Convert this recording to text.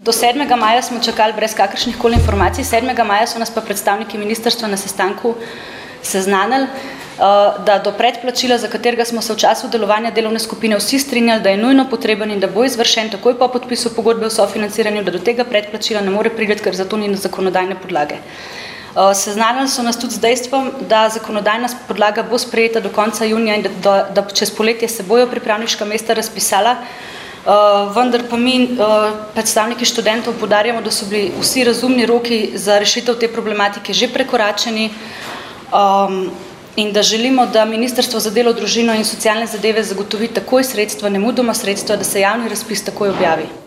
Do 7. maja smo čakali brez kakršnih koli informacij. 7. maja so nas pa predstavniki ministrstva na sestanku seznanili, da do predplačila, za katerega smo se v času delovanja delovne skupine vsi strinjali, da je nujno potreben in da bo izvršen takoj po podpisu pogodbe o sofinanciranju, da do tega predplačila ne more priti, ker za to ni zakonodajne podlage. Seznanili so nas tudi z dejstvom, da zakonodajna podlaga bo sprejeta do konca junija in da čez poletje se bojo pripravniška mesta razpisala, vendar pa mi, predstavniki študentov, poudarjamo, da so bili vsi razumni roki za rešitev te problematike že prekoračeni, in da želimo, da Ministrstvo za delo, družino in socialne zadeve zagotovi takoj sredstva, nemudoma sredstva, da se javni razpis takoj objavi.